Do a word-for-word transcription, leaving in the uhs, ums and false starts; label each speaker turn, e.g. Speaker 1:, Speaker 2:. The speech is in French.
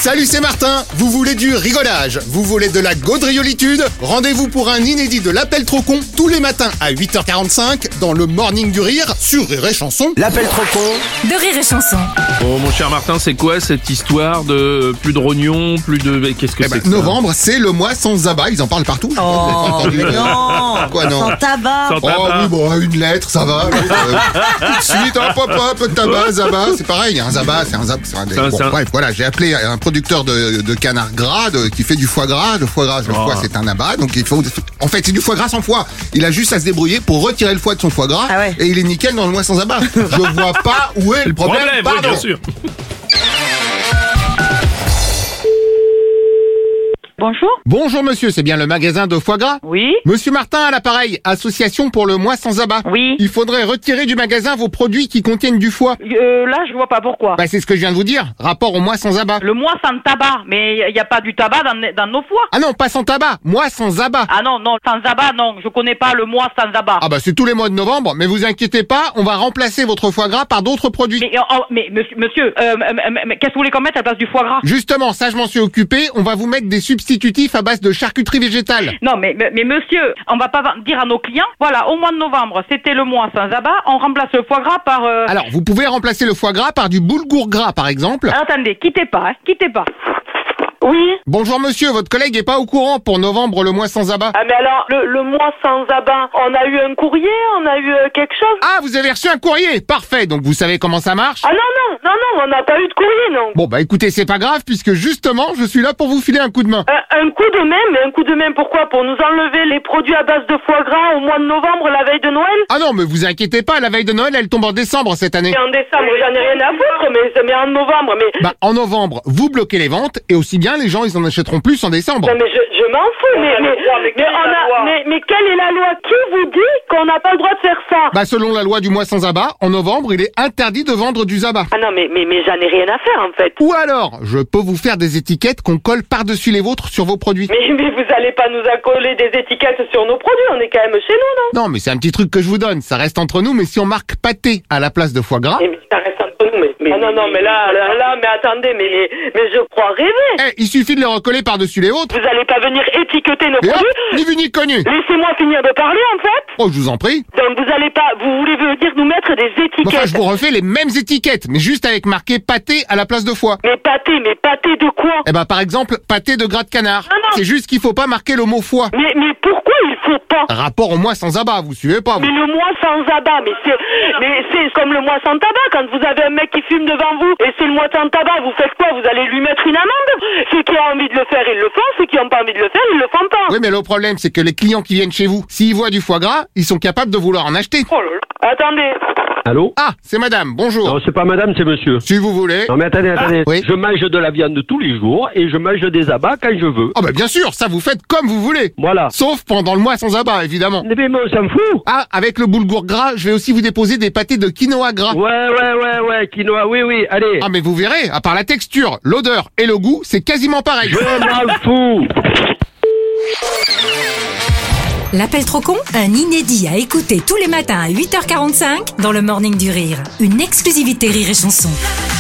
Speaker 1: Salut, c'est Martin. Vous voulez du rigolage? Vous voulez de la gaudriolitude? Rendez-vous pour un inédit de l'appel trop con tous les matins à huit heures quarante-cinq dans le Morning du Rire sur Rire et Chanson.
Speaker 2: L'appel trop con
Speaker 3: de Rire et Chanson.
Speaker 4: Bon, mon cher Martin, c'est quoi cette histoire de plus de rognons, plus de... Qu'est-ce que
Speaker 1: Eh
Speaker 4: c'est
Speaker 1: ben,
Speaker 4: que ça?
Speaker 1: Novembre, c'est le mois sans abat. Ils en parlent partout. Je sais pas, vous avez pas entendu.
Speaker 3: non.
Speaker 1: Quoi, non?
Speaker 3: Sans tabac.
Speaker 4: Sans
Speaker 1: Oh
Speaker 4: tabac.
Speaker 1: oui, bon, une lettre, ça va. Euh, tout de suite, hop, hop, hop, tabac, zabat, c'est pareil. Un zabat, c'est un zabat. C'est un des...
Speaker 4: C'est un-
Speaker 1: bon,
Speaker 4: c'est un-
Speaker 1: bref, voilà, j'ai appelé un producteur de, de canard gras de- qui fait du foie gras. Le foie gras, le
Speaker 4: Oh.
Speaker 1: foie, c'est un abat. Donc il faut. En fait, c'est du foie gras sans foie. Il a juste à se débrouiller pour retirer le foie de son foie gras.
Speaker 3: Ah ouais.
Speaker 1: Et il est nickel dans le mois sans abat. Je vois pas où est le problème.
Speaker 4: Problème, oui,
Speaker 1: Pardon.
Speaker 4: bien sûr.
Speaker 5: Bonjour.
Speaker 1: Bonjour monsieur, c'est bien le magasin de foie gras?
Speaker 5: Oui.
Speaker 1: Monsieur Martin à l'appareil, association pour le mois sans abat.
Speaker 5: Oui.
Speaker 1: Il faudrait retirer du magasin vos produits qui contiennent du foie.
Speaker 5: Euh, là, je vois pas pourquoi.
Speaker 1: Bah c'est ce que je viens de vous dire, rapport au mois sans abat.
Speaker 5: Le mois sans tabac, mais il n'y a pas du tabac dans, dans nos foies.
Speaker 1: Ah non, pas sans tabac, mois sans abat.
Speaker 5: Ah non, non, sans abat, non, je connais pas le mois sans abat.
Speaker 1: Ah bah c'est tous les mois de novembre, mais vous inquiétez pas, on va remplacer votre foie gras par d'autres produits.
Speaker 5: Mais, oh, oh, mais monsieur, monsieur euh, euh, euh, mais qu'est-ce que vous voulez qu'on mette à la place du foie gras?
Speaker 1: Justement, ça je m'en suis occupé, on va vous mettre des substitutifs à base de charcuterie végétale.
Speaker 5: Non, mais, mais, mais monsieur, on va pas dire à nos clients, voilà, au mois de novembre, c'était le mois sans abat, on remplace le foie gras par... Euh...
Speaker 1: Alors, vous pouvez remplacer le foie gras par du boulgour gras par exemple.
Speaker 5: Alors, attendez, quittez pas, hein, quittez pas. Oui.
Speaker 1: Bonjour monsieur, votre collègue est pas au courant pour novembre le mois sans abat.
Speaker 6: Ah mais alors, le, le mois sans abat, on a eu un courrier, on a eu euh, quelque chose?
Speaker 1: Ah, vous avez reçu un courrier, parfait, donc vous savez comment ça marche?
Speaker 6: Ah non, non, non, non, on n'a pas eu de courrier, non.
Speaker 1: Bon bah écoutez, c'est pas grave puisque justement je suis là pour vous filer un coup de main.
Speaker 6: Un, un coup de main, mais un coup de main pourquoi? Pour nous enlever les produits à base de foie gras au mois de novembre, la veille de Noël?
Speaker 1: Ah non mais vous inquiétez pas, la veille de Noël elle tombe en décembre cette année.
Speaker 6: Et en décembre, j'en ai rien à foutre, mais, mais en novembre, mais...
Speaker 1: Bah en novembre, vous bloquez les ventes et aussi bien les gens ils en achèteront plus en décembre.
Speaker 6: Non mais je, je m'en fous, mais, mais, mais, on a, mais, mais quelle est la loi? Qui vous dit qu'on n'a pas le droit de faire ça?
Speaker 1: Bah selon la loi du mois sans abat, en novembre il est interdit de vendre du zabat.
Speaker 6: Ah non mais, mais, mais j'en ai rien à faire en fait.
Speaker 1: Ou alors, je peux vous faire des étiquettes qu'on colle par-dessus les vôtres sur vos produits.
Speaker 6: Mais, mais vous allez pas nous accoler des étiquettes sur nos produits, on est quand même chez nous, non?
Speaker 1: Non mais c'est un petit truc que je vous donne, ça reste entre nous, mais si on marque pâté à la place de foie gras...
Speaker 6: Mais, mais ça reste entre nous, mais... mais ah non, non, mais là, là, là, mais attendez, mais, mais, mais je crois rêver.
Speaker 1: Eh, il suffit de les recoller par-dessus les vôtres.
Speaker 6: Vous allez pas venir étiqueter nos
Speaker 1: Et hop,
Speaker 6: produits?
Speaker 1: ni vu ni connu.
Speaker 6: Laissez-moi finir de parler, en fait.
Speaker 1: Oh, je vous en prie.
Speaker 6: Donc vous allez pas, vous voulez venir nous mettre des
Speaker 1: Bon,
Speaker 6: étiquettes?
Speaker 1: Enfin, je vous refais les mêmes étiquettes, mais juste avec marqué pâté à la place de foie.
Speaker 6: Mais pâté, mais pâté de quoi?
Speaker 1: Eh ben, par exemple, pâté de gras de canard.
Speaker 6: Non, non.
Speaker 1: C'est juste qu'il faut pas marquer le mot foie.
Speaker 6: Mais, mais pourquoi il faut pas?
Speaker 1: Rapport au mois sans abat, vous suivez pas, vous?
Speaker 6: Mais le mois sans abat, mais c'est, mais c'est comme le mois sans tabac. Quand vous avez un mec qui fume devant vous et c'est le mois sans tabac, vous faites quoi? Vous allez lui mettre une amende? Ceux qui ont envie de le faire, ils le font. Ceux qui n'ont pas envie de le faire, ils le font pas.
Speaker 1: Oui, mais le problème, c'est que les clients qui viennent chez vous, s'ils voient du foie gras, ils sont capables de vouloir en acheter.
Speaker 6: Oh là là. Attendez.
Speaker 2: Allô?
Speaker 1: Ah, c'est madame, bonjour.
Speaker 2: Non, c'est pas madame, c'est monsieur.
Speaker 1: Si vous voulez.
Speaker 2: Non mais attendez, attendez.
Speaker 1: oui.
Speaker 2: Je mange de la viande tous les jours et je mange des abats quand je veux.
Speaker 1: Ah bah bien sûr, ça vous faites comme vous voulez.
Speaker 2: Voilà.
Speaker 1: Sauf pendant le mois sans abat, évidemment.
Speaker 2: Mais, mais on s'en fout.
Speaker 1: Ah, avec le boulgour gras, je vais aussi vous déposer des pâtés de quinoa gras.
Speaker 2: Ouais, ouais, ouais, ouais, quinoa, oui, oui, allez.
Speaker 1: Ah mais vous verrez, à part la texture, l'odeur et le goût, c'est quasiment pareil.
Speaker 2: Je m'en fous.
Speaker 3: L'appel trop con, un inédit à écouter tous les matins à huit heures quarante-cinq dans le Morning du Rire. Une exclusivité Rire et Chanson.